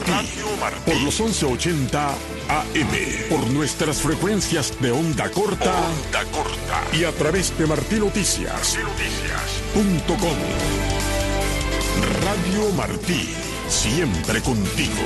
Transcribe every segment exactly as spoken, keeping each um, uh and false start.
Martí. Por los once ochenta A M. Por nuestras frecuencias de onda corta. Onda corta. Y a través de martí noticias punto com. Radio Martí. Siempre contigo.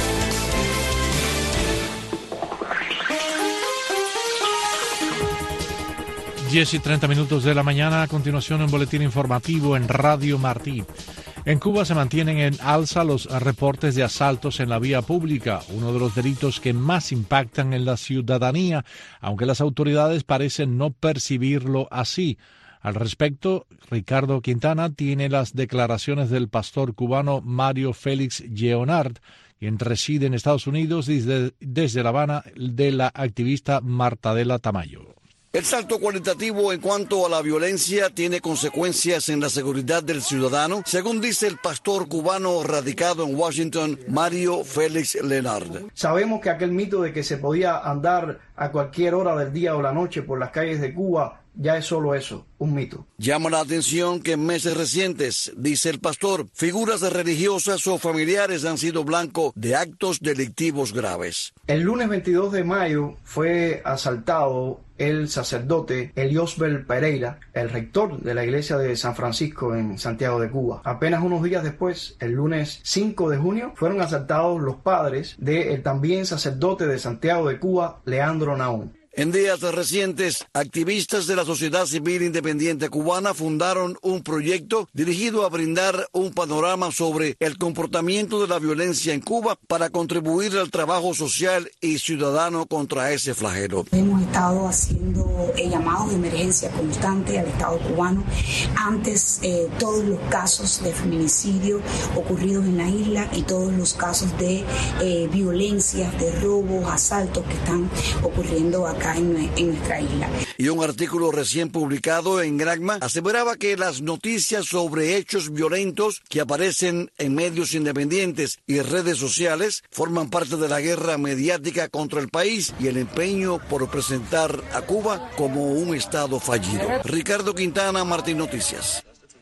diez y treinta minutos de la mañana. A continuación, un boletín informativo en Radio Martí. En Cuba se mantienen en alza los reportes de asaltos en la vía pública, uno de los delitos que más impactan en la ciudadanía, aunque las autoridades parecen no percibirlo así. Al respecto, Ricardo Quintana tiene las declaraciones del pastor cubano Mario Félix Lleonard, quien reside en Estados Unidos desde, desde La Habana, de la activista Martadela Tamayo. El salto cualitativo en cuanto a la violencia tiene consecuencias en la seguridad del ciudadano, según dice el pastor cubano radicado en Washington, Mario Félix Lleonard. Sabemos que aquel mito de que se podía andar a cualquier hora del día o la noche por las calles de Cuba ya es solo eso, un mito. Llama la atención que en meses recientes, dice el pastor, figuras religiosas o familiares han sido blanco de actos delictivos graves. El lunes veintidós de mayo fue asaltado el sacerdote Eliosbel Pereira, el rector de la iglesia de San Francisco en Santiago de Cuba. Apenas unos días después, el lunes cinco de junio, fueron asaltados los padres del también sacerdote de Santiago de Cuba, Leandro Naum. En días recientes, activistas de la sociedad civil independiente cubana fundaron un proyecto dirigido a brindar un panorama sobre el comportamiento de la violencia en Cuba para contribuir al trabajo social y ciudadano contra ese flagelo. Hemos estado haciendo eh, llamados de emergencia constante al Estado cubano. Antes, eh, todos los casos de feminicidio ocurridos en la isla y todos los casos de eh, violencias, de robos, asaltos que están ocurriendo acá En, en nuestra isla. Y un artículo recién publicado en Granma aseveraba que las noticias sobre hechos violentos que aparecen en medios independientes y redes sociales forman parte de la guerra mediática contra el país y el empeño por presentar a Cuba como un estado fallido. Ricardo Quintana, Martí Noticias.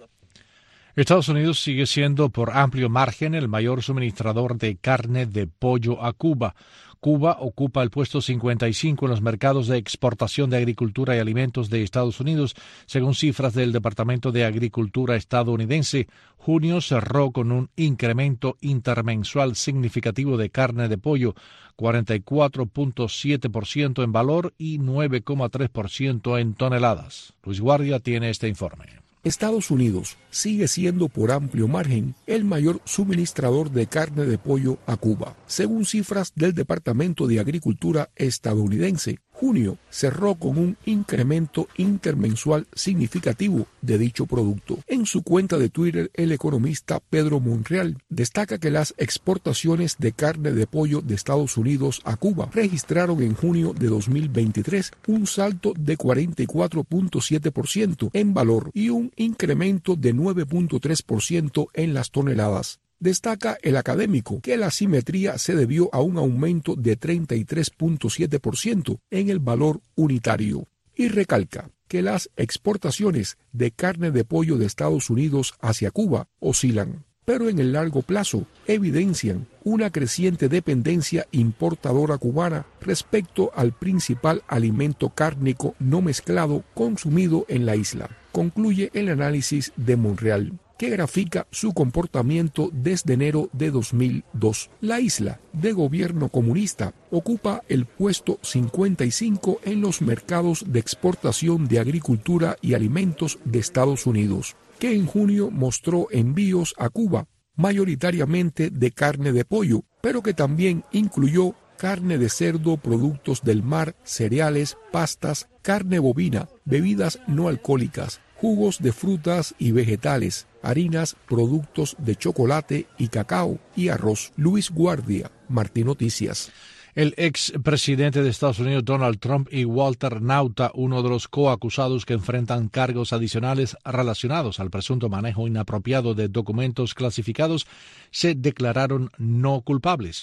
Estados Unidos sigue siendo por amplio margen el mayor suministrador de carne de pollo a Cuba. Cuba ocupa el puesto cincuenta y cinco en los mercados de exportación de agricultura y alimentos de Estados Unidos, según cifras del Departamento de Agricultura estadounidense. Junio cerró con un incremento intermensual significativo de carne de pollo, cuarenta y cuatro punto siete por ciento en valor y nueve coma tres por ciento en toneladas. Luis Guardia tiene este informe. Estados Unidos sigue siendo por amplio margen el mayor suministrador de carne de pollo a Cuba. Según cifras del Departamento de Agricultura estadounidense, junio cerró con un incremento intermensual significativo de dicho producto. En su cuenta de Twitter, el economista Pedro Monreal destaca que las exportaciones de carne de pollo de Estados Unidos a Cuba registraron en junio de dos mil veintitrés un salto de cuarenta y cuatro punto siete por ciento en valor y un incremento de nueve punto tres por ciento en las toneladas. Destaca el académico que la simetría se debió a un aumento de treinta y tres punto siete por ciento en el valor unitario y recalca que las exportaciones de carne de pollo de Estados Unidos hacia Cuba oscilan, pero en el largo plazo evidencian una creciente dependencia importadora cubana respecto al principal alimento cárnico no mezclado consumido en la isla, concluye el análisis de Monreal, que grafica su comportamiento desde enero de dos mil dos. La isla, de gobierno comunista, ocupa el puesto cincuenta y cinco en los mercados de exportación de agricultura y alimentos de Estados Unidos, que en junio mostró envíos a Cuba, mayoritariamente de carne de pollo, pero que también incluyó carne de cerdo, productos del mar, cereales, pastas, carne bovina, bebidas no alcohólicas, jugos de frutas y vegetales, harinas, productos de chocolate y cacao y arroz. Luis Guardia, Martí Noticias. El expresidente de Estados Unidos Donald Trump y Walter Nauta, uno de los coacusados que enfrentan cargos adicionales relacionados al presunto manejo inapropiado de documentos clasificados, se declararon no culpables.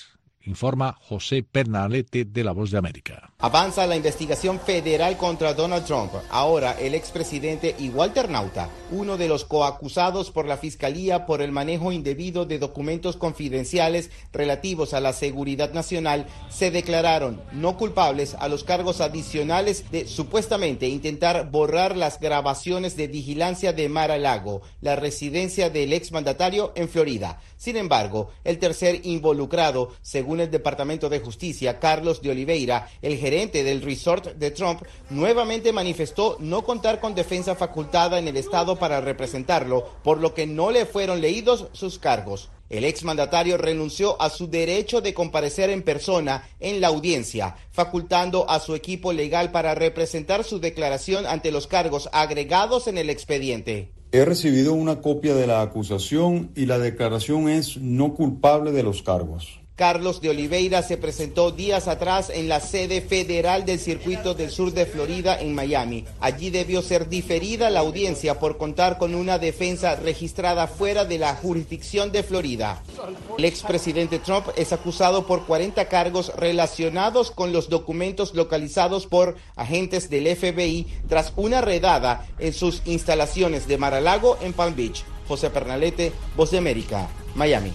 informa José Pernalete de La Voz de América. Avanza la investigación federal contra Donald Trump. Ahora el expresidente y Walter Nauta, uno de los coacusados por la Fiscalía por el manejo indebido de documentos confidenciales relativos a la seguridad nacional, se declararon no culpables a los cargos adicionales de supuestamente intentar borrar las grabaciones de vigilancia de Mar-a-Lago, la residencia del exmandatario en Florida. Sin embargo, el tercer involucrado, según el Departamento de Justicia, Carlos de Oliveira, el gerente del resort de Trump, nuevamente manifestó no contar con defensa facultada en el estado para representarlo, por lo que no le fueron leídos sus cargos. El exmandatario renunció a su derecho de comparecer en persona en la audiencia, facultando a su equipo legal para representar su declaración ante los cargos agregados en el expediente. He recibido una copia de la acusación y la declaración es no culpable de los cargos. Carlos de Oliveira se presentó días atrás en la sede federal del Circuito del Sur de Florida en Miami. Allí debió ser diferida la audiencia por contar con una defensa registrada fuera de la jurisdicción de Florida. El expresidente Trump es acusado por cuarenta cargos relacionados con los documentos localizados por agentes del F B I tras una redada en sus instalaciones de Mar-a-Lago en Palm Beach. José Pernalete, Voz de América, Miami.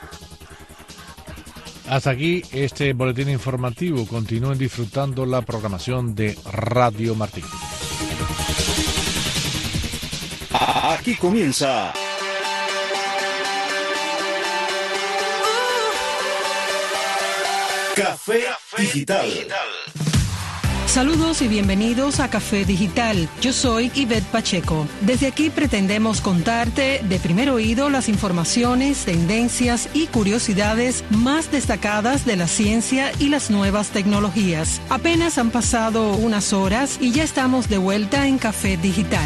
Hasta aquí este boletín informativo. Continúen disfrutando la programación de Radio Martí. Aquí comienza Café Digital. Saludos y bienvenidos a Café Digital. Yo soy Ivette Pacheco. Desde aquí pretendemos contarte de primer oído las informaciones, tendencias y curiosidades más destacadas de la ciencia y las nuevas tecnologías. Apenas han pasado unas horas y ya estamos de vuelta en Café Digital.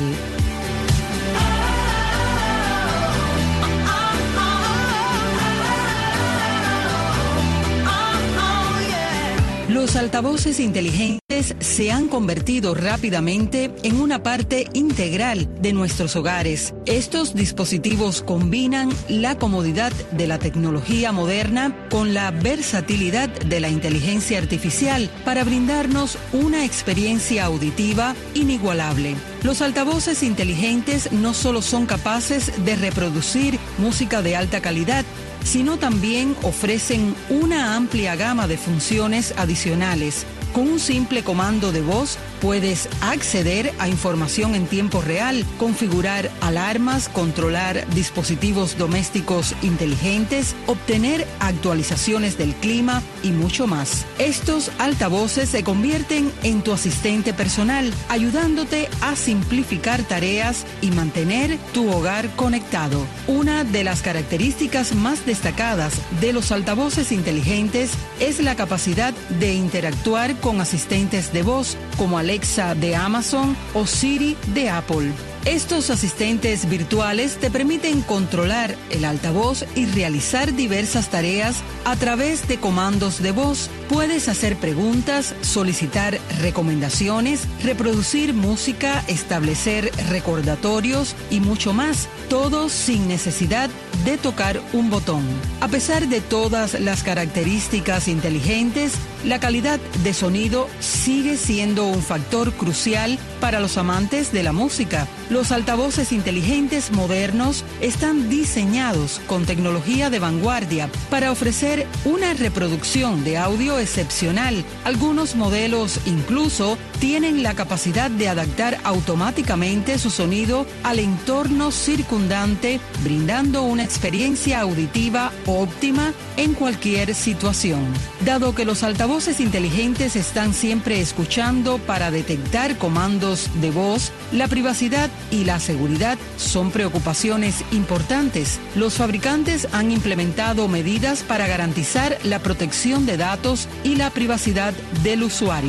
Los altavoces inteligentes se han convertido rápidamente en una parte integral de nuestros hogares. Estos dispositivos combinan la comodidad de la tecnología moderna con la versatilidad de la inteligencia artificial para brindarnos una experiencia auditiva inigualable. Los altavoces inteligentes no solo son capaces de reproducir música de alta calidad, sino también ofrecen una amplia gama de funciones adicionales. Con un simple comando de voz puedes acceder a información en tiempo real, configurar alarmas, controlar dispositivos domésticos inteligentes, obtener actualizaciones del clima y mucho más. Estos altavoces se convierten en tu asistente personal, ayudándote a simplificar tareas y mantener tu hogar conectado. Una de las características más destacadas de los altavoces inteligentes es la capacidad de interactuar con asistentes de voz como Alexa de Amazon o Siri de Apple. Estos asistentes virtuales te permiten controlar el altavoz y realizar diversas tareas a través de comandos de voz. Puedes hacer preguntas, solicitar recomendaciones, reproducir música, establecer recordatorios y mucho más, todo sin necesidad de tocar un botón. A pesar de todas las características inteligentes, la calidad de sonido sigue siendo un factor crucial para los amantes de la música. Los altavoces inteligentes modernos están diseñados con tecnología de vanguardia para ofrecer una reproducción de audio excepcional. Algunos modelos incluso tienen la capacidad de adaptar automáticamente su sonido al entorno circundante, brindando una experiencia auditiva óptima en cualquier situación. Dado que los altavoces inteligentes están siempre escuchando para detectar comandos de voz, la privacidad y la seguridad son preocupaciones importantes. Los fabricantes han implementado medidas para garantizar la protección de datos y la privacidad del usuario.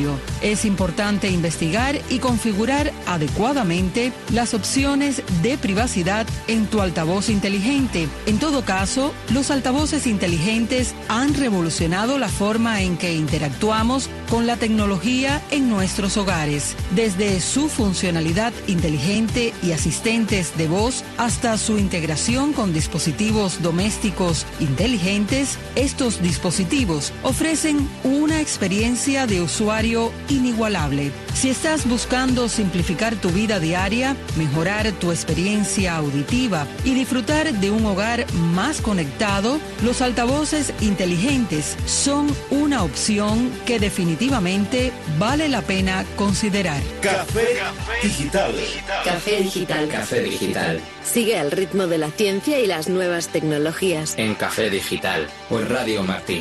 Es importante investigar y configurar adecuadamente las opciones de privacidad en tu altavoz inteligente. En todo caso, los altavoces inteligentes han revolucionado la forma en que interactuamos con la tecnología en nuestros hogares, desde su funcionalidad inteligente y asistentes de voz hasta su integración con dispositivos domésticos inteligentes. Estos dispositivos ofrecen una experiencia de usuario inigualable. Si estás buscando simplificar tu vida diaria, mejorar tu experiencia auditiva y disfrutar de un hogar más conectado, los altavoces inteligentes son una opción que definitivamente vale la pena considerar. Café Digital. Café Digital. Café Digital. Sigue al ritmo de la ciencia y las nuevas tecnologías. En Café Digital, por Radio Martí.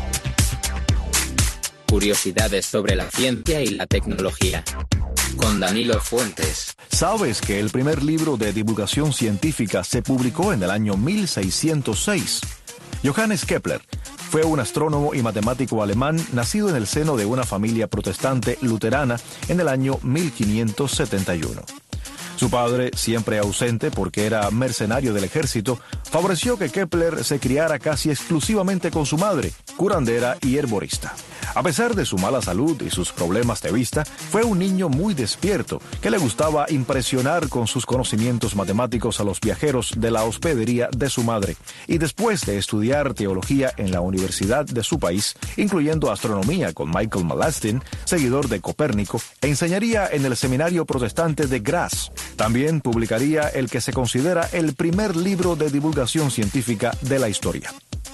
Curiosidades sobre la ciencia y la tecnología. Con Danilo Fuentes. ¿Sabes que el primer libro de divulgación científica se publicó en el año mil seiscientos seis? Johannes Kepler fue un astrónomo y matemático alemán nacido en el seno de una familia protestante luterana en el año mil quinientos setenta y uno. Su padre, siempre ausente porque era mercenario del ejército, favoreció que Kepler se criara casi exclusivamente con su madre, curandera y herborista. A pesar de su mala salud y sus problemas de vista, fue un niño muy despierto, que le gustaba impresionar con sus conocimientos matemáticos a los viajeros de la hospedería de su madre. Y después de estudiar teología en la universidad de su país, incluyendo astronomía con Michael Mallastin, seguidor de Copérnico, enseñaría en el seminario protestante de Graz. También publicaría el que se considera el primer libro de divulgación científica de la historia.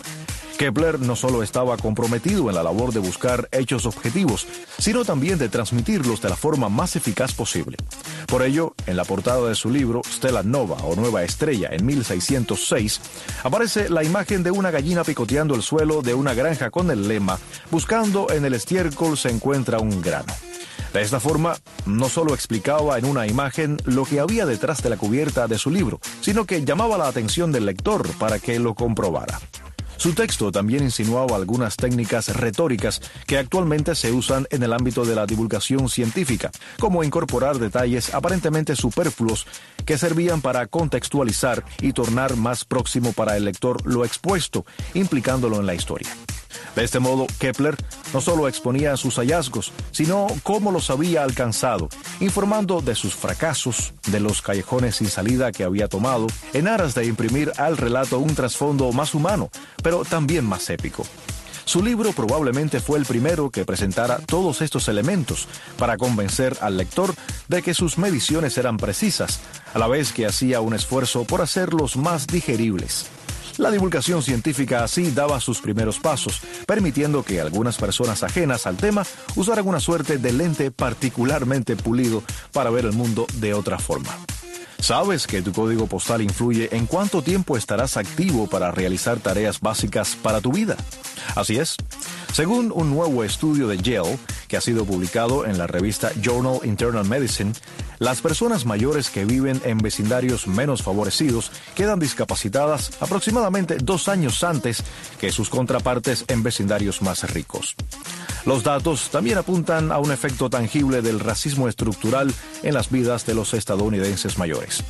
Kepler no solo estaba comprometido en la labor de buscar hechos objetivos, sino también de transmitirlos de la forma más eficaz posible. Por ello, en la portada de su libro, Stella Nova o Nueva Estrella, en mil seiscientos seis, aparece la imagen de una gallina picoteando el suelo de una granja con el lema: buscando en el estiércol se encuentra un grano. De esta forma, no solo explicaba en una imagen lo que había detrás de la cubierta de su libro, sino que llamaba la atención del lector para que lo comprobara. Su texto también insinuaba algunas técnicas retóricas que actualmente se usan en el ámbito de la divulgación científica, como incorporar detalles aparentemente superfluos que servían para contextualizar y tornar más próximo para el lector lo expuesto, implicándolo en la historia. De este modo, Kepler no solo exponía sus hallazgos, sino cómo los había alcanzado, informando de sus fracasos, de los callejones sin salida que había tomado, en aras de imprimir al relato un trasfondo más humano, pero también más épico. Su libro probablemente fue el primero que presentara todos estos elementos para convencer al lector de que sus mediciones eran precisas, a la vez que hacía un esfuerzo por hacerlos más digeribles. La divulgación científica así daba sus primeros pasos, permitiendo que algunas personas ajenas al tema usaran una suerte de lente particularmente pulido para ver el mundo de otra forma. ¿Sabes que tu código postal influye en cuánto tiempo estarás activo para realizar tareas básicas para tu vida? Así es. Según un nuevo estudio de Yale, que ha sido publicado en la revista Journal Internal Medicine, las personas mayores que viven en vecindarios menos favorecidos quedan discapacitadas aproximadamente dos años antes que sus contrapartes en vecindarios más ricos. Los datos también apuntan a un efecto tangible del racismo estructural en las vidas de los estadounidenses mayores.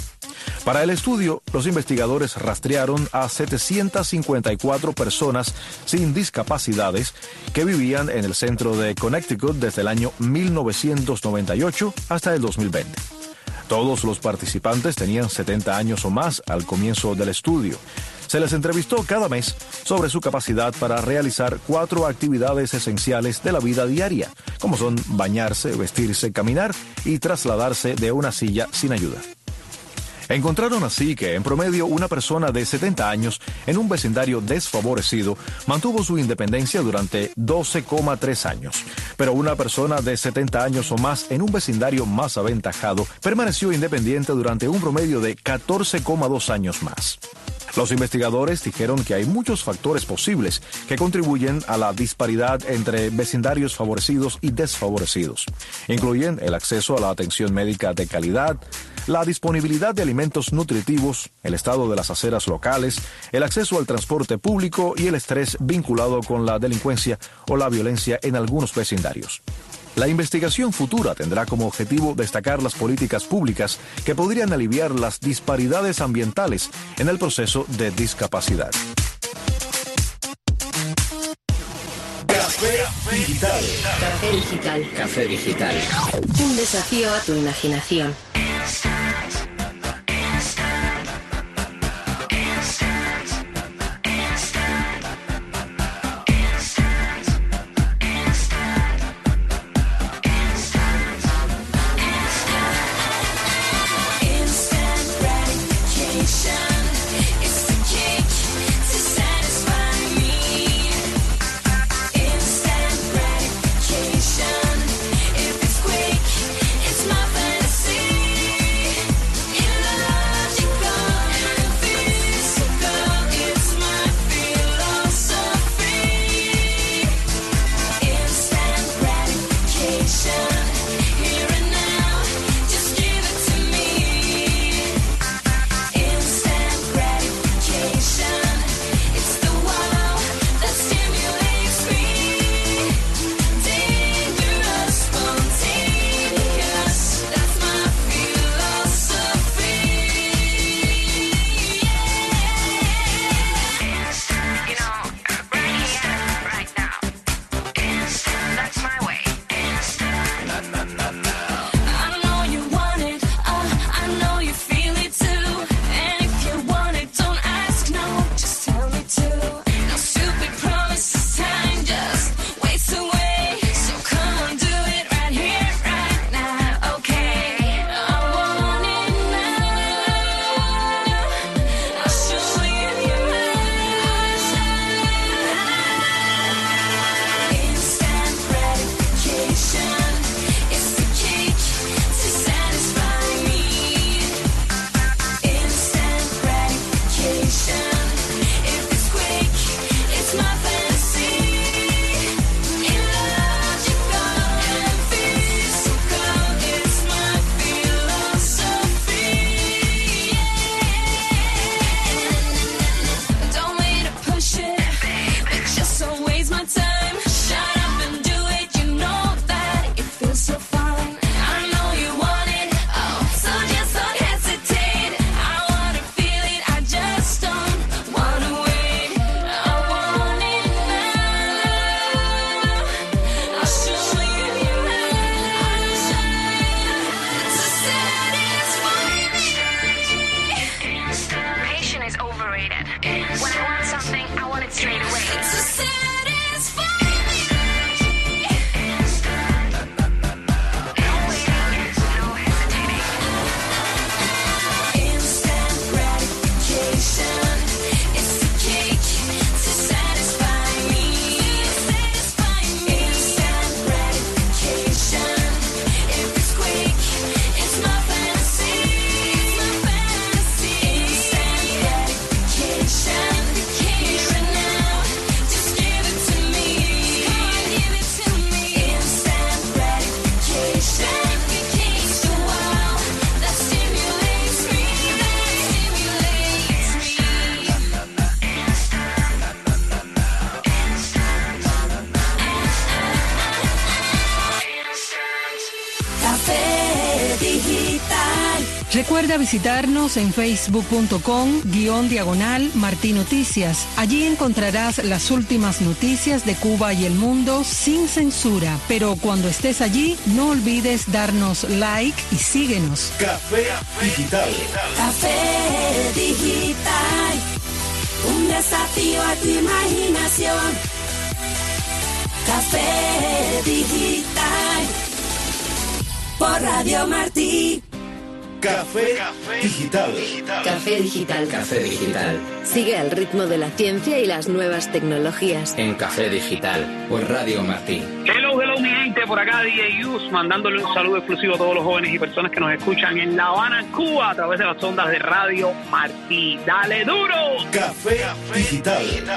Para el estudio, los investigadores rastrearon a setecientas cincuenta y cuatro personas sin discapacidades que vivían en el centro de Connecticut desde el año mil novecientos noventa y ocho hasta el dos mil veinte. Todos los participantes tenían setenta años o más al comienzo del estudio. Se les entrevistó cada mes sobre su capacidad para realizar cuatro actividades esenciales de la vida diaria, como son bañarse, vestirse, caminar y trasladarse de una silla sin ayuda. Encontraron así que, en promedio, una persona de setenta años en un vecindario desfavorecido mantuvo su independencia durante doce coma tres años, pero una persona de setenta años o más en un vecindario más aventajado permaneció independiente durante un promedio de catorce coma dos años más. Los investigadores dijeron que hay muchos factores posibles que contribuyen a la disparidad entre vecindarios favorecidos y desfavorecidos. Incluyen el acceso a la atención médica de calidad, la disponibilidad de alimentos nutritivos, el estado de las aceras locales, el acceso al transporte público y el estrés vinculado con la delincuencia o la violencia en algunos vecindarios. La investigación futura tendrá como objetivo destacar las políticas públicas que podrían aliviar las disparidades ambientales en el proceso de discapacidad. Café Digital. Café Digital. Café Digital. Un desafío a tu imaginación. Recuerda visitarnos en facebook punto com guión diagonal Martí Noticias. Allí encontrarás las últimas noticias de Cuba y el mundo sin censura. Pero cuando estés allí, no olvides darnos like y síguenos. Café Digital. Café Digital. Un desafío a tu imaginación. Café Digital. Por Radio Martí. Café Digital. Café Digital. Café Digital. Sigue al ritmo de la ciencia y las nuevas tecnologías. En Café Digital, por Radio Martí. Hello, hello, mi gente, por acá D J Yus, mandándole un saludo exclusivo a todos los jóvenes y personas que nos escuchan en La Habana, Cuba, a través de las ondas de Radio Martí. ¡Dale duro! Café Digital.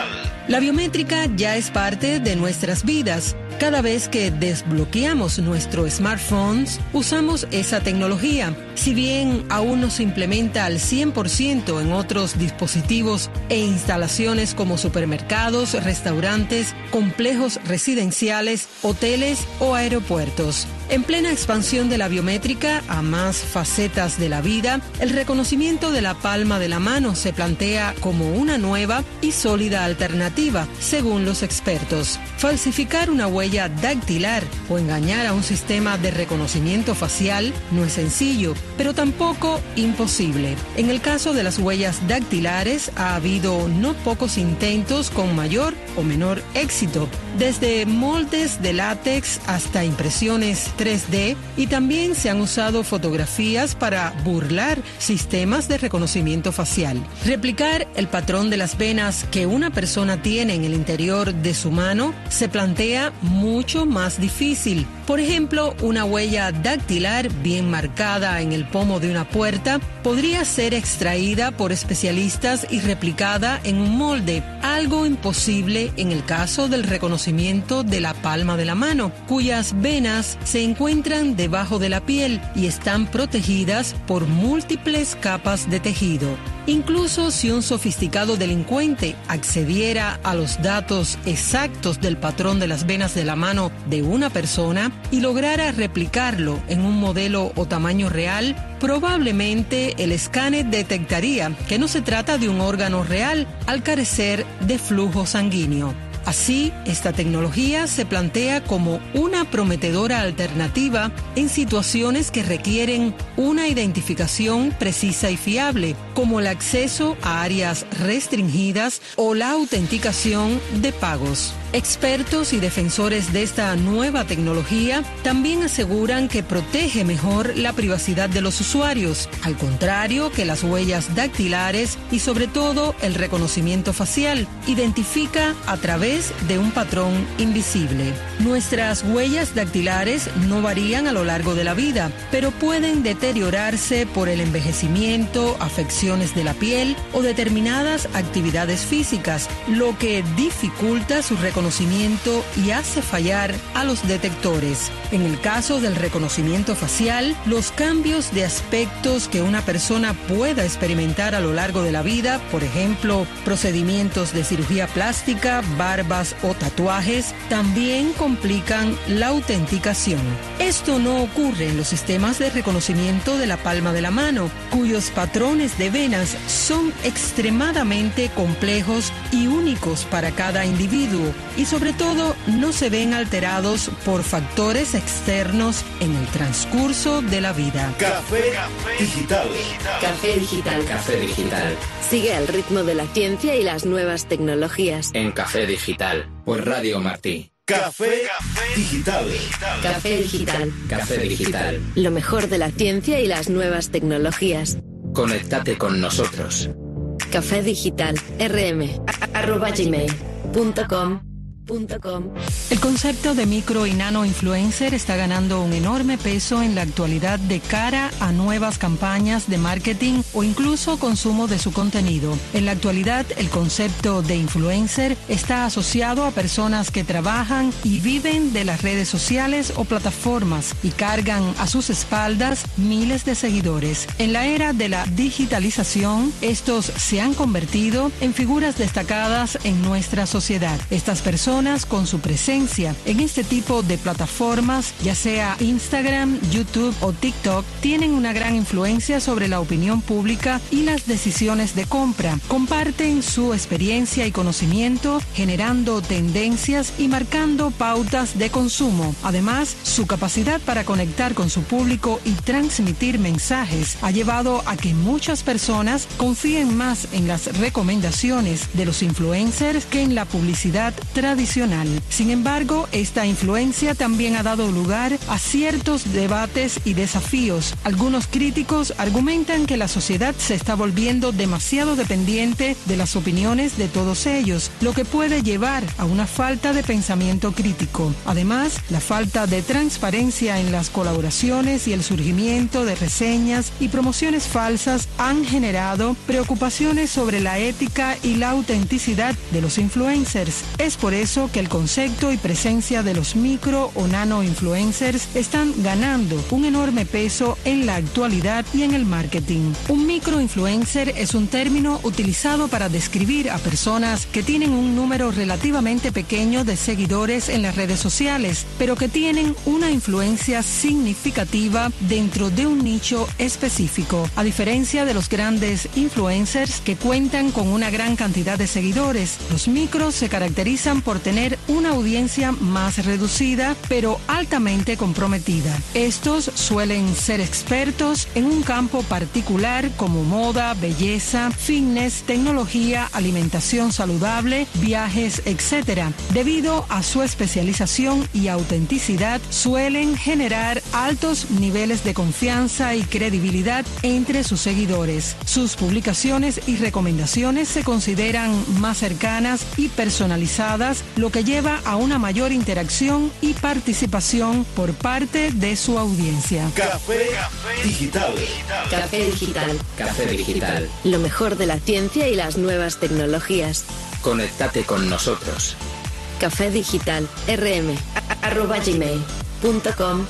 La biométrica ya es parte de nuestras vidas. Cada vez que desbloqueamos nuestros smartphones, usamos esa tecnología. Si bien aún no se implementa al cien por ciento en otros dispositivos e instalaciones como supermercados, restaurantes, complejos residenciales, hoteles o aeropuertos. En plena expansión de la biométrica a más facetas de la vida, el reconocimiento de la palma de la mano se plantea como una nueva y sólida alternativa, según los expertos. Falsificar una huella dactilar o engañar a un sistema de reconocimiento facial no es sencillo, pero tampoco imposible. En el caso de las huellas dactilares ha habido no pocos intentos con mayor o menor éxito, desde moldes de látex hasta impresiones tres D, y también se han usado fotografías para burlar sistemas de reconocimiento facial. Replicar el patrón de las venas que una persona tiene en el interior de su mano se plantea mucho más difícil. Por ejemplo, una huella dactilar bien marcada en el pomo de una puerta podría ser extraída por especialistas y replicada en un molde, algo imposible en el caso del reconocimiento de la palma de la mano, cuyas venas se encuentran debajo de la piel y están protegidas por múltiples capas de tejido. Incluso si un sofisticado delincuente accediera a los datos exactos del patrón de las venas de la mano de una persona y lograra replicarlo en un modelo o tamaño real, probablemente el escáner detectaría que no se trata de un órgano real al carecer de flujo sanguíneo. Así, esta tecnología se plantea como una prometedora alternativa en situaciones que requieren una identificación precisa y fiable, como el acceso a áreas restringidas o la autenticación de pagos. Expertos y defensores de esta nueva tecnología también aseguran que protege mejor la privacidad de los usuarios, al contrario que las huellas dactilares y sobre todo el reconocimiento facial, identifica a través de un patrón invisible. Nuestras huellas dactilares no varían a lo largo de la vida, pero pueden deteriorarse por el envejecimiento, afecciones de la piel o determinadas actividades físicas, lo que dificulta su reconocimiento y hace fallar a los detectores. En el caso del reconocimiento facial, los cambios de aspectos que una persona pueda experimentar a lo largo de la vida, por ejemplo, procedimientos de cirugía plástica, barbas o tatuajes, también complican la autenticación. Esto no ocurre en los sistemas de reconocimiento de la palma de la mano, cuyos patrones de venas son extremadamente complejos y únicos para cada individuo, y sobre todo no se ven alterados por factores externos en el transcurso de la vida. Café Digital. Café Digital. Café Digital. Sigue al ritmo de la ciencia y las nuevas tecnologías. En Café Digital, por Radio Martí. Café Digital. Café Digital. Café Digital. Lo mejor de la ciencia y las nuevas tecnologías. Conéctate con nosotros. Café Digital. rm arroba gmail punto com. El concepto de micro y nano influencer está ganando un enorme peso en la actualidad de cara a nuevas campañas de marketing o incluso consumo de su contenido. En la actualidad, el concepto de influencer está asociado a personas que trabajan y viven de las redes sociales o plataformas y cargan a sus espaldas miles de seguidores. En la era de la digitalización, estos se han convertido en figuras destacadas en nuestra sociedad. Estas personas con su presencia en este tipo de plataformas, ya sea Instagram, YouTube o TikTok, tienen una gran influencia sobre la opinión pública y las decisiones de compra. Comparten su experiencia y conocimiento, generando tendencias y marcando pautas de consumo. Además, su capacidad para conectar con su público y transmitir mensajes ha llevado a que muchas personas confíen más en las recomendaciones de los influencers que en la publicidad tradicional. tradicional. Sin embargo, esta influencia también ha dado lugar a ciertos debates y desafíos. Algunos críticos argumentan que la sociedad se está volviendo demasiado dependiente de las opiniones de todos ellos, lo que puede llevar a una falta de pensamiento crítico. Además, la falta de transparencia en las colaboraciones y el surgimiento de reseñas y promociones falsas han generado preocupaciones sobre la ética y la autenticidad de los influencers. Es por eso que el concepto y presencia de los micro o nano influencers están ganando un enorme peso en la actualidad y en el marketing. Un microinfluencer es un término utilizado para describir a personas que tienen un número relativamente pequeño de seguidores en las redes sociales, pero que tienen una influencia significativa dentro de un nicho específico. A diferencia de los grandes influencers que cuentan con una gran cantidad de seguidores, los micros se caracterizan por tener una audiencia más reducida, pero altamente comprometida. Estos suelen ser expertos en un campo particular como moda, belleza, fitness, tecnología, alimentación saludable, viajes, etcétera. Debido a su especialización y autenticidad, suelen generar altos niveles de confianza y credibilidad entre sus seguidores. Sus publicaciones y recomendaciones se consideran más cercanas y personalizadas, lo que lleva a una mayor interacción y participación por parte de su audiencia. Café Digital. Café Digital. Café Digital. Lo mejor de la ciencia y las nuevas tecnologías. Conéctate con nosotros. Café Digital. rm arroba gmail punto com.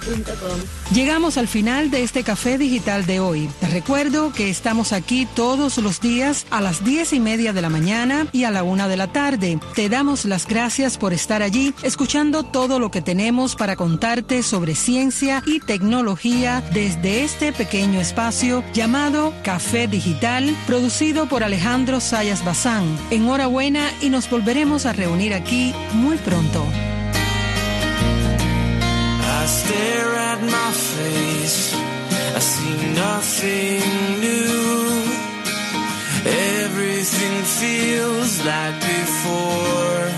Llegamos al final de este Café Digital de hoy. Te recuerdo que estamos aquí todos los días a las diez y media de la mañana y a la una de la tarde. Te damos las gracias por estar allí, escuchando todo lo que tenemos para contarte sobre ciencia y tecnología desde este pequeño espacio llamado Café Digital, producido por Alejandro Sayas Bazán. Enhorabuena y nos volveremos a reunir aquí muy pronto. I stare at my face, I see nothing new. Everything feels like before.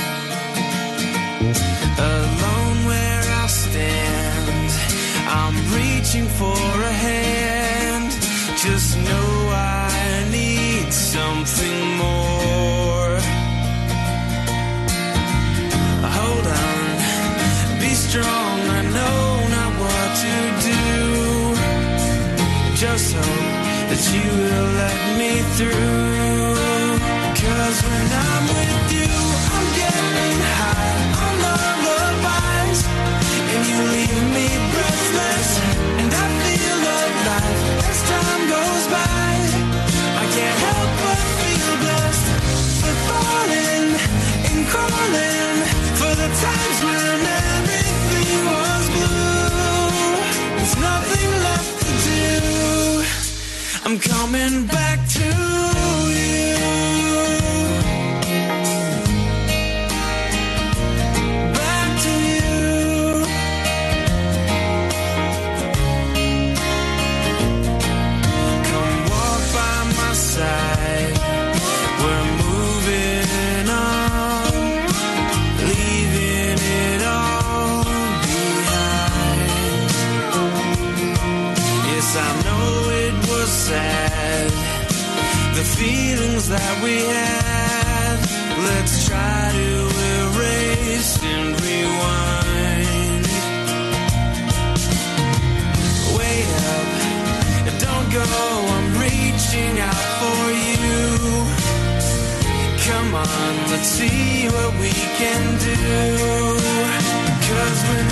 Alone where I stand, I'm reaching for a hand. Just know I need something more. Hold on, be strong. I know not what to do. Just hope that you will let me through. Cause when I'm with you, I'm getting high on lullabies. And you leave me breathless, and I feel alive as time goes by. I can't help but feel blessed for falling and calling for the times when everything was blue. There's nothing left to do. I'm coming back to you. Back to you. Come walk by my side. We're moving on, leaving it all behind. Yes, I know it was sad, the feelings that we had. Let's try to erase and rewind. Wait up, don't go, I'm reaching out for you. Come on, let's see what we can do. Cause when